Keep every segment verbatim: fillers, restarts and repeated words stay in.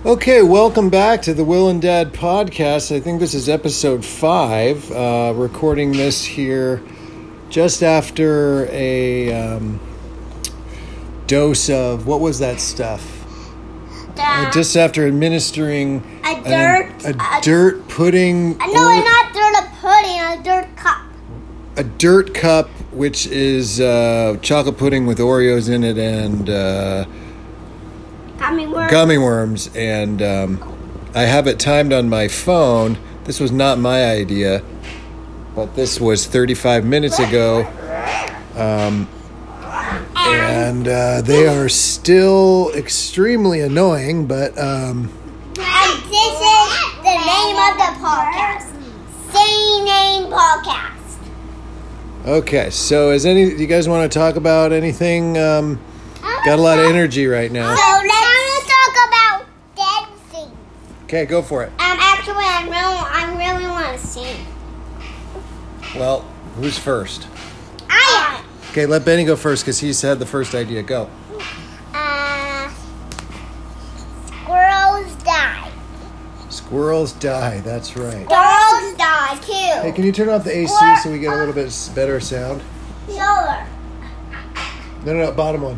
Okay, welcome back to the Will and Dad podcast. I think this is episode five. Uh, recording this here just after a um, dose of, what was that stuff? Uh, just after administering a dirt an, a, a dirt pudding. Uh, no, or, not dirt a pudding, a dirt cup. A dirt cup, which is uh, chocolate pudding with Oreos in it and uh, gummy worms. Gummy worms, and um, I have it timed on my phone. This was not my idea, but this was thirty-five minutes ago. Um, and uh, they are still extremely annoying, but... Um, and this is the name of the podcast. Say Name Podcast. Okay, so is any... Do you guys want to talk about anything? Um, got a lot of energy right now. So let's talk about dead things. Okay, go for it. Um, actually, I really, I really want to sing. Well, who's first? I am. Okay, let Benny go first because he's had the first idea. Go. Uh, squirrels die. Squirrels die, that's right. Dogs die, too. Hey, can you turn off the A C so we get a little bit better sound? Solar. No, no, no, bottom one.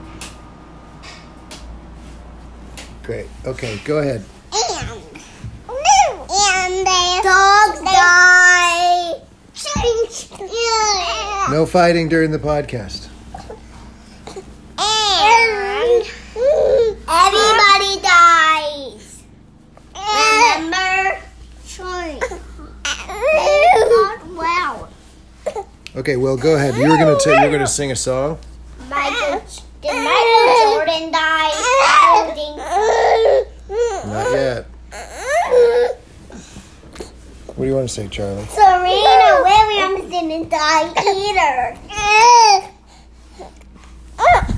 Great. Okay, go ahead. And, and the dogs die. No fighting during the podcast. And everybody dies. Remember? Wow. Okay, well, go ahead. You were gonna t- you were gonna sing a song. Michael, did Michael Jordan die? I don't think so. Not yet. What do you want to say, Charlie? Serena Williams didn't die either.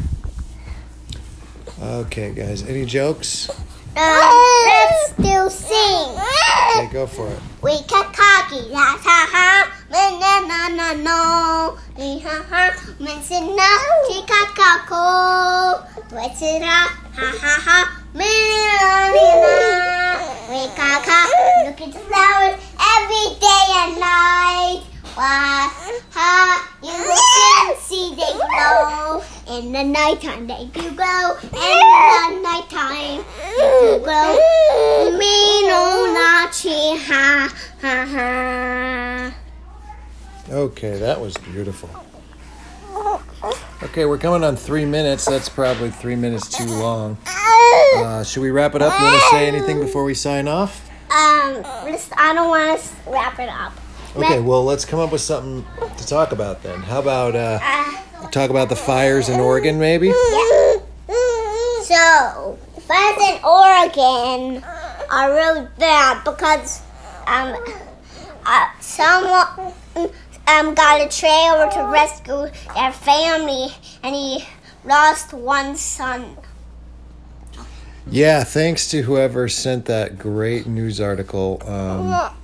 Okay, guys. Any jokes? Um, let's still sing. Okay, go for it. We got cocky, ha ha ha, na na na no, we ha ha, men sit na, we got cocky, we sit na, ha ha ha, men na, we got cocky, look at the flowers every day and night. Why, ha, you can see they glow. In the nighttime they do glow. In the nighttime they do glow. Me no nachi, ha, ha, ha. Okay, that was beautiful. Okay, we're coming on three minutes. That's probably three minutes too long. Uh, should we wrap it up? You want to say anything before we sign off? Um, just, I don't want to wrap it up. Okay, well, let's come up with something to talk about then. How about uh, talk about the fires in Oregon, maybe? Yeah. So, fires in Oregon are really bad because um, uh, someone um, got a trailer to rescue their family, and he lost one son. Yeah, thanks to whoever sent that great news article. Um,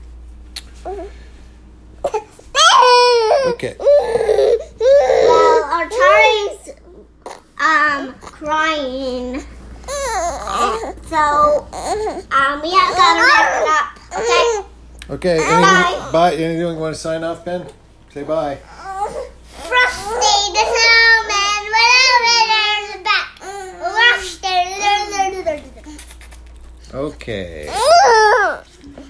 okay. Well, our Charlie's um, crying. So, um, we have got to wrap it up, okay? Okay, anything, Bye. bye. Anything you want to sign off, Ben? Say bye. Frosty the Snowman, whatever, there's a back. Frosty, Okay. the